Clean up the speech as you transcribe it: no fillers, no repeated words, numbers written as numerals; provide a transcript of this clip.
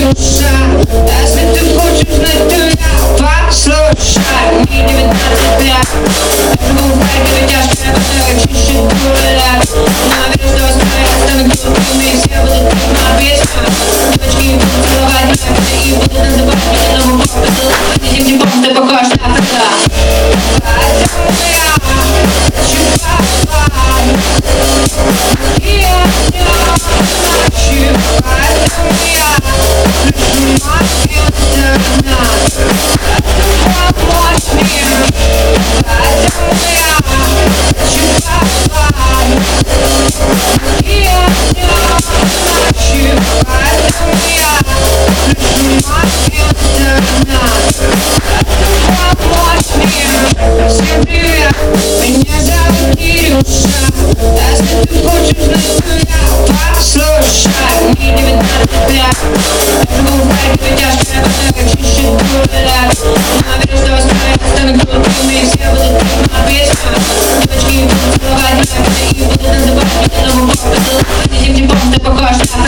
Кирюша, если ты хочешь знать, то я послушай. Мне 19 лет, я живу в Харькове, тяжкая батарея, чище дуля. Но верю, что скоро я стану крутым, и все будут петь мою песню. Девочки будут целовать меня, и будут называть меня новым богом. Целовать этим типом, ты похож на кота. Поэтому я хочу попасть, и я не ночью. Поэтому я прижимаю интернет. Это помочь мне. Поэтому я хочу попасть, и я не ночью. Поэтому я прижимаю интернет. Это помочь мне. Всем привет, меня зовут Кирюша. Если ты хочешь знать, то я послушай. Мне 19 лет, я живу в Харькове, тяжкая батарея, чище дуля. Но верю, что скоро я стану крутым, и все будут петь мою песню. Девочки будут целовать меня, и будут называть меня новым богом. Целовать этим типом, ты похож на